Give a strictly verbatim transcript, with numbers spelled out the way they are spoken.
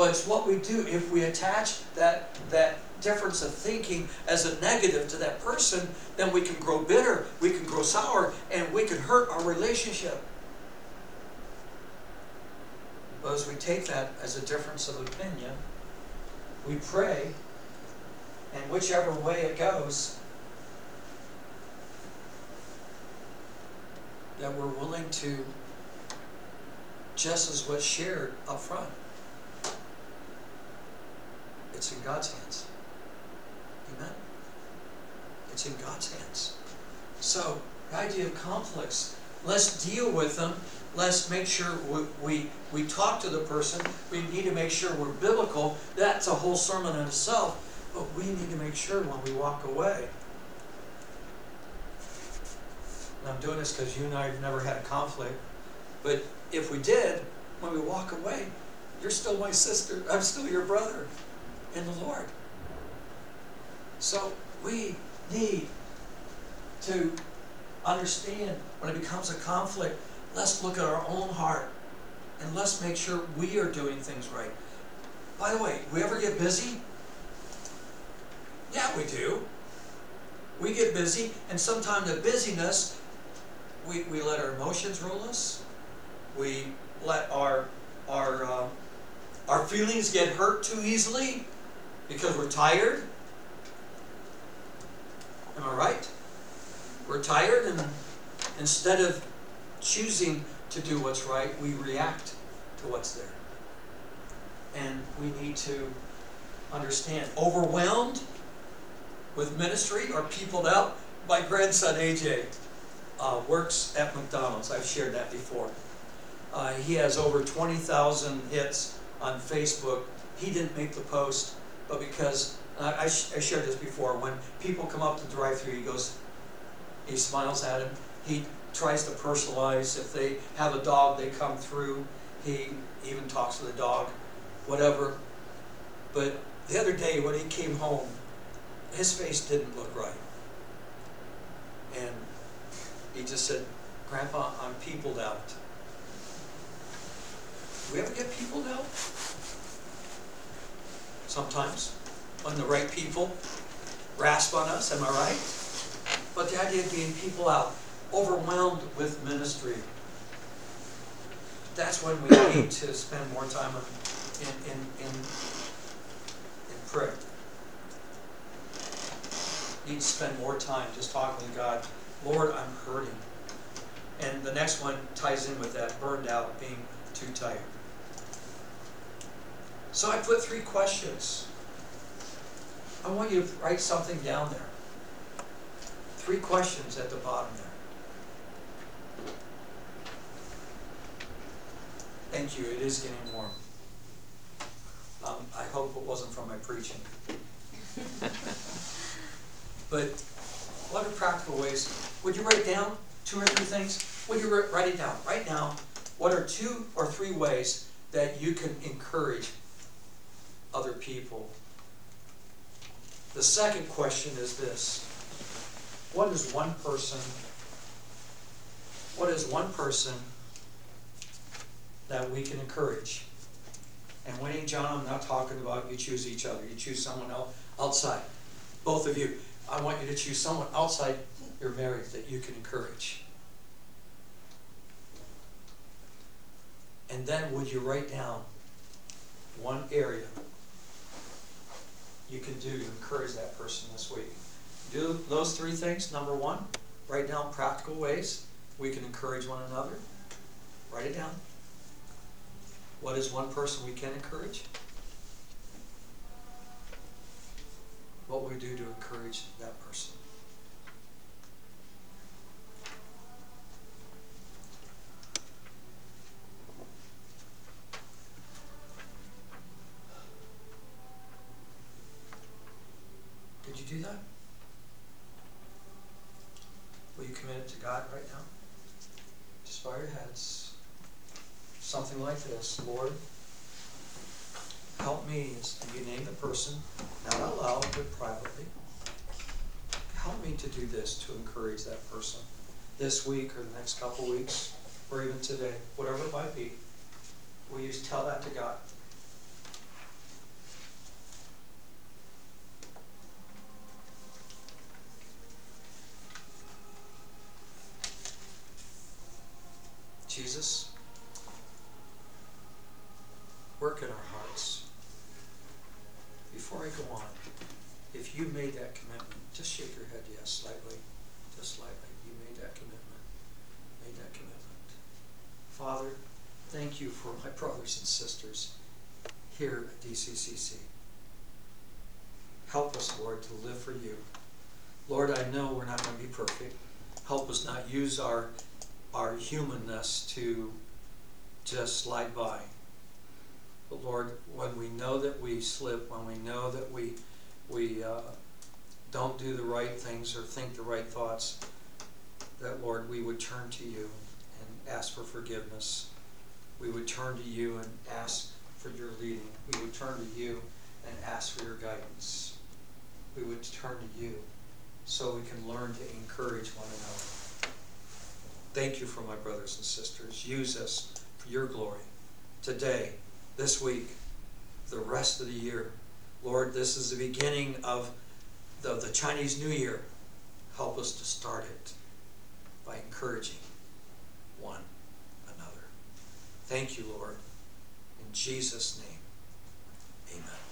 But it's what we do. If we attach that, that difference of thinking as a negative to that person, then we can grow bitter, we can grow sour, and we can hurt our relationship. But as we take that as a difference of opinion, we pray, and whichever way it goes, that we're willing to, just as what's shared up front, it's in God's hands. Amen? It's in God's hands. So, the idea of conflicts, let's deal with them. Let's make sure we, we, we talk to the person. We need to make sure we're biblical. That's a whole sermon in itself. But we need to make sure when we walk away. And I'm doing this because you and I have never had a conflict. But if we did, when we walk away, you're still my sister. I'm still your brother in the Lord. So we need to understand when it becomes a conflict, let's look at our own heart and let's make sure we are doing things right. By the way, we ever get busy? Yeah, we do. We get busy, and sometimes the busyness, we, we let our emotions rule us. We let our our uh, our feelings get hurt too easily because we're tired. Am I right? We're tired, and instead of choosing to do what's right, we react to what's there. And we need to understand. Overwhelmed with ministry or peopled out. My grandson A J uh, works at McDonald's. I've shared that before. Uh, he has over twenty thousand hits on Facebook. He didn't make the post, but because uh, I, sh I shared this before, when people come up to the drive-thru, he goes, he smiles at him. He tries to personalize. If they have a dog, they come through. He even talks to the dog, whatever. But the other day when he came home, his face didn't look right. And he just said, "Grandpa, I'm peopled out." Do we ever get peopled out? Sometimes, when the right people grasp on us, am I right? But the idea of being people out, overwhelmed with ministry, that's when we need to spend more time in, in, in, in prayer. Need to spend more time just talking to God. Lord, I'm hurting. And the next one ties in with that, burned out, being too tired. So I put three questions. I want you to write something down there. Three questions at the bottom there. Thank you. It is getting warm. Um, I hope it wasn't from my preaching. But what are practical ways? Would you write down two or three things? Would you write it down right now? What are two or three ways that you can encourage other people? The second question is this. What is one person, what is one person that we can encourage? And Winnie, John, I'm not talking about you choose each other. You choose someone else outside. Both of you. I want you to choose someone outside your marriage that you can encourage. And then would you write down one area you can do to encourage that person this week? Do those three things. Number one, write down practical ways we can encourage one another. Write it down. What is one person we can encourage? What we do to encourage that person. Did you do that? Will you commit it to God right now? Just bow your heads. Something like this. Lord, help me, as you name the person, not out loud, but privately. Help me to do this, to encourage that person this week or the next couple weeks, or even today, whatever it might be. Will you tell that to God? Jesus, work in our hearts. Before I go on, if you made that commitment, just shake your head yes, slightly, just slightly. You made that commitment, made that commitment. Father, thank you for my brothers and sisters here at D C C C. Help us, Lord, to live for you. Lord, I know we're not going to be perfect. Help us not use our, our humanness to just slide by. But Lord, when we know that we slip, when we know that we, we uh, don't do the right things or think the right thoughts, that, Lord, we would turn to you and ask for forgiveness. We would turn to you and ask for your leading. We would turn to you and ask for your guidance. We would turn to you so we can learn to encourage one another. Thank you for my brothers and sisters. Use us for your glory today, this week, the rest of the year. Lord, this is the beginning of the, the Chinese New Year. Help us to start it by encouraging one another. Thank you, Lord. In Jesus' name, amen.